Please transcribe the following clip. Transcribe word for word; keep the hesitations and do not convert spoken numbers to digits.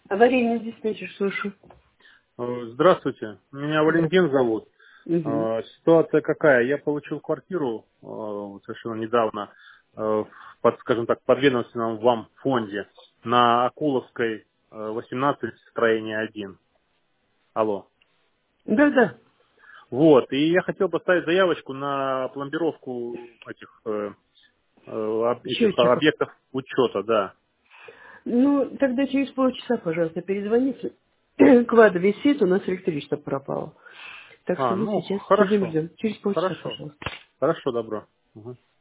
Аварийный диспетчер, слышу. Э, Здравствуйте, меня Да. Валентин зовут. Угу. Э, Ситуация какая? Я получил квартиру э, вот совершенно недавно, э, в, под, скажем так, подведомственном вам фонде на Акуловской э, восемнадцать, строение один. Алло. Да, да. Вот, и я хотел поставить заявочку на пломбировку этих, э, э, об- этих Счетчиков. объектов учета, да. Ну, тогда через полчаса, пожалуйста, перезвоните. Квад висит, у нас электричество пропало. Так что А, мы ну, сейчас сидим хорошо, ждем. Через полчаса, хорошо, пожалуйста. хорошо, добро. Мгм.